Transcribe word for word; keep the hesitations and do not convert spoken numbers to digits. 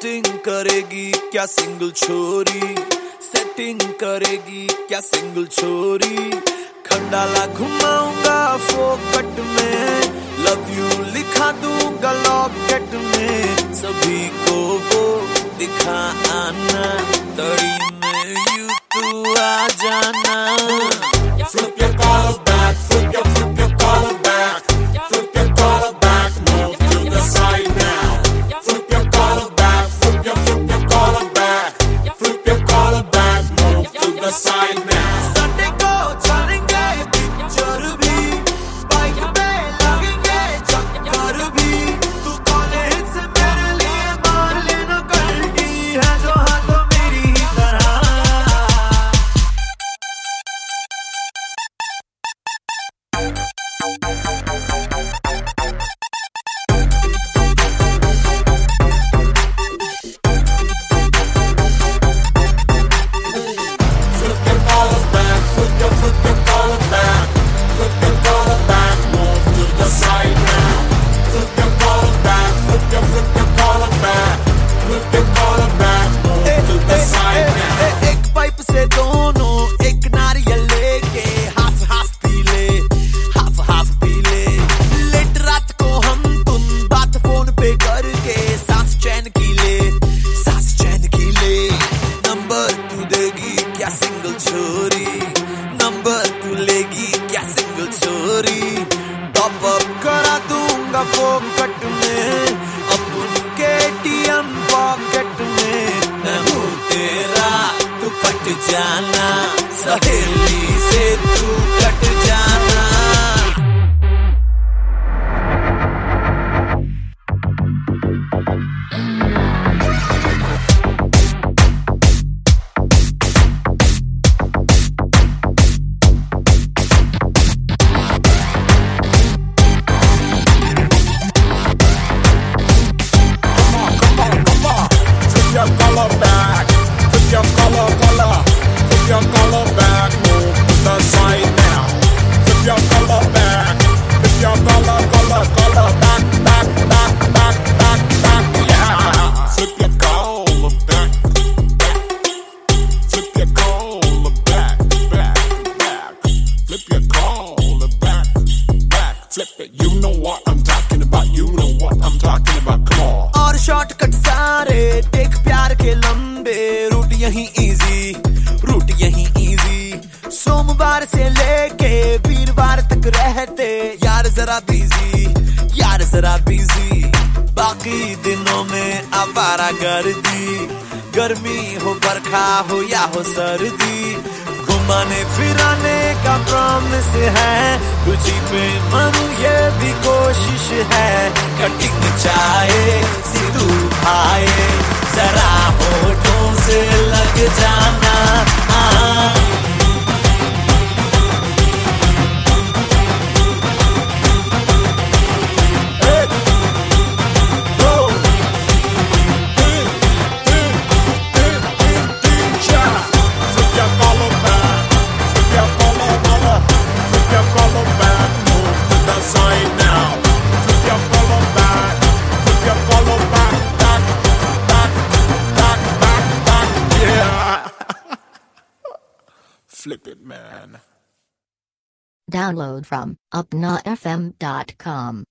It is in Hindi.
सेटिंग करेगी क्या सिंगल छोरी, सेटिंग करेगी क्या सिंगल छोरी। खंडाला घुमाऊंगा फोकट में, लव यू लिखा दूंगा लॉकेट में। सभी को वो दिखा आना, तड़ी में यू तू आ जाना। Flip your collar back, flip your, flip your collar back, flip your collar back, move to the side now. Flip your collar back, flip your, flip your collar back, flip your collar back, move to the side now. Sunday को चलेंगे पिक्चर भी, बाइक पे लगेंगे चक्कर भी। तू कॉलेज से मेरे लिए मार लेना गलती है जो हाथों मेरी ही तरह। एक पाइप से दोनों एक नारियल लेके हाफ हाफ पी ले, हाफ हाफ पी ले। लेट रात को हम तुम बात फोन पे करके सांस चैन की ले, सांस चैन की ले। नंबर तू देगी क्या सिंगल छोरी, नंबर तू लेगी क्या सिंगल छोरी। टॉप अप करा दूंगा फोकट में, अपन के टीएम पॉकेट में। मैं हूँ तेरा तू कट जाना, सहेली से तू कट जाना। Flip your collar back, flip your collar, collar, flip your collar back, move to the side now. Flip your collar back, flip your collar, collar, collar, back, back, back, back, back, back, yeah. Flip your collar back, back, flip your collar back, back, back, flip your collar back, back, flip it. You know what I'm talking about, you know what I'm talking about, come on. और शॉर्टकट सारे देख प्यार के लंबे, रूट यही इजी, रूट यही इजी। सोमवार से लेके वीरवार तक रहते यार जरा बिजी, यार जरा बिजी। बाकी दिनों में आवारा गर्दी, गर्मी हो बरखा हो या हो सर्दी। घुमाने फिराने का प्रॉमिस है, तुझी पे मरूं ये भी कोशिश है। कटिंग चाहे सिद्धू भाई, जरा होठों से लग जाना। आ, Flip it, man. Download from upnotfm dot com.